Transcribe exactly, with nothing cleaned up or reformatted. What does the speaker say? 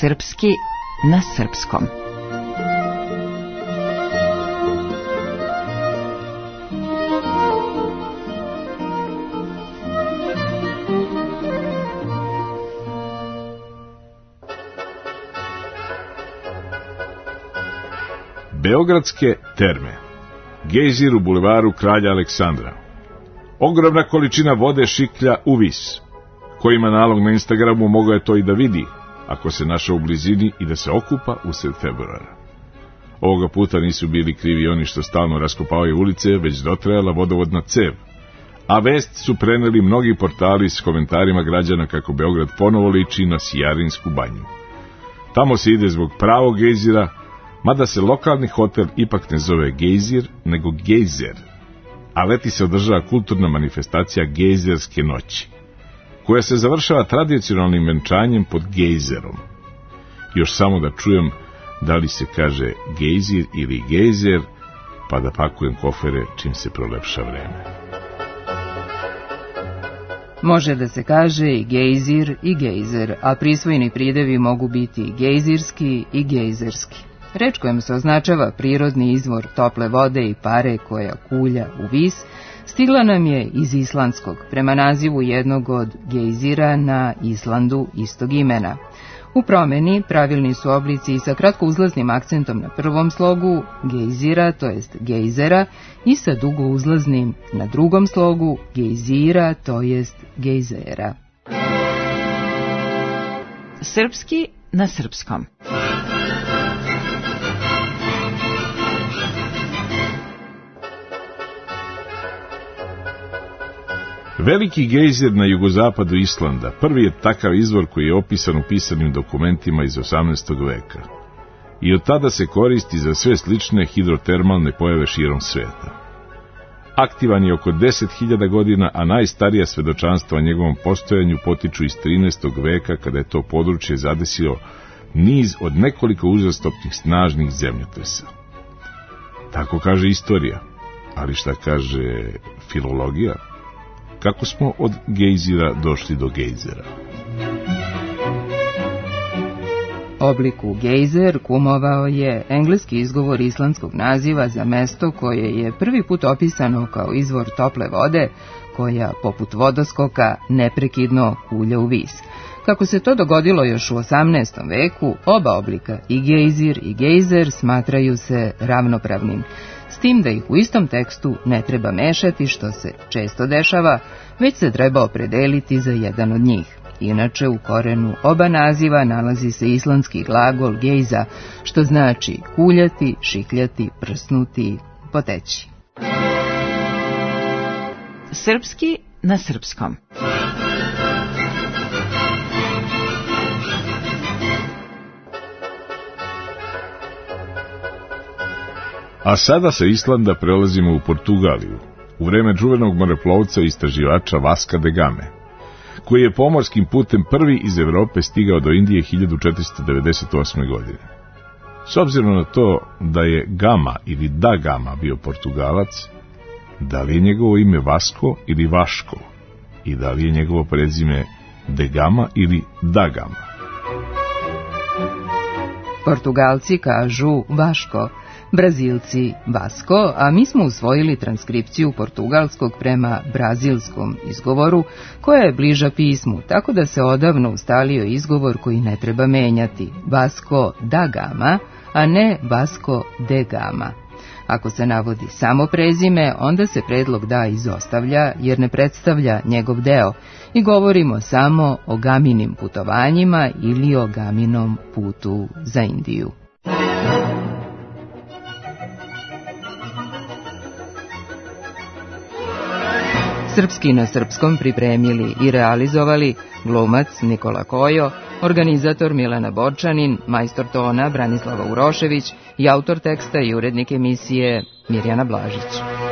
Srpski na srpskom. Beogradske terme. Gejzir u bulevaru Kralja Aleksandra. Ogromna količina vode šiklja u vis. Ko ima nalog na Instagramu mogao je to i da vidi, ako se našao u blizini i da se okupa usred februara. Ovoga puta nisu bili krivi oni što stalno raskopavaju ulice, već dotrajala vodovodna cev. A vest su preneli mnogi portali s komentarima građana kako Beograd ponovo liči na Sijarinsku banju. Tamo se ide zbog pravog gejzira, mada se lokalni hotel ipak ne zove gejzir, nego gejzer, a leti se održava kulturna manifestacija Gejzerske noći, koja se završava tradicionalnim venčanjem pod gejzerom. Još samo da čujem da li se kaže gejzir ili gejzer, pa da pakujem kofere čim se prolepša vreme. Može da se kaže i gejzir i gejzer, a prisvojeni pridevi mogu biti gejzirski i gejzerski. Reč kojom se označava prirodni izvor tople vode i pare koja kulja u vis, stigla nam je iz islandskog, prema nazivu jednog od gejzira na Islandu istog imena. U promeni pravilni su oblici sa kratko uzlaznim akcentom na prvom slogu gejzira, to jest gejzera, i sa dugo uzlaznim na drugom slogu gejzira, to jest gejzera. Srpski na srpskom. Veliki gejzir na jugozapadu Islanda prvi je takav izvor koji je opisan u pisanim dokumentima iz osamnaestog veka i od tada se koristi za sve slične hidrotermalne pojave širom sveta. Aktivan je oko deset hiljada godina, a najstarija svedočanstva o njegovom postojanju potiču iz trinaestog veka, kada je to područje zadesilo niz od nekoliko uzastopnih snažnih zemljotresa. Tako kaže istorija, ali šta kaže filologija? Kako smo od gejzira došli do gejzera? Obliku gejzer kumovao je engleski izgovor islandskog naziva za mesto koje je prvi put opisano kao izvor tople vode, koja, poput vodoskoka, neprekidno kulja u vis. Kako se to dogodilo još u osamnaestom veku, oba oblika, i gejzir i gejzer, smatraju se ravnopravnim, s tim da ih u istom tekstu ne treba mešati, što se često dešava, već se treba opredeliti za jedan od njih. Inače, u korenu oba naziva nalazi se islandski glagol gejza, što znači kuljati, šikljati, prsnuti, poteći. Srpski na srpskom. A sada sa Islanda prelazimo u Portugaliju, u vreme čuvenog moreplovca i istraživača Vasca da Game, koji je pomorskim putem prvi iz Evrope stigao do Indije hiljadu četiristo devedeset osme. godine. S obzirom na to da je Gama ili da Gama bio Portugalac, da li je njegovo ime Vasco ili Vaško i da li je njegovo prezime de Gama ili da Gama? Portugalci kažu Vaško, Brazilci Vasco, a mi smo usvojili transkripciju portugalskog prema brazilskom izgovoru, koja je bliža pismu, tako da se odavno ustalio izgovor koji ne treba menjati, Vasco da Gama, a ne Vasco de Gama. Ako se navodi samo prezime, onda se predlog da izostavlja, jer ne predstavlja njegov deo, i govorimo samo o Gaminim putovanjima ili o Gaminom putu za Indiju. Srpski na srpskom pripremili i realizovali glumac Nikola Kojo, organizator Milena Borčanin, majstor tona Branislava Urošević i autor teksta i urednik emisije Mirjana Blažić.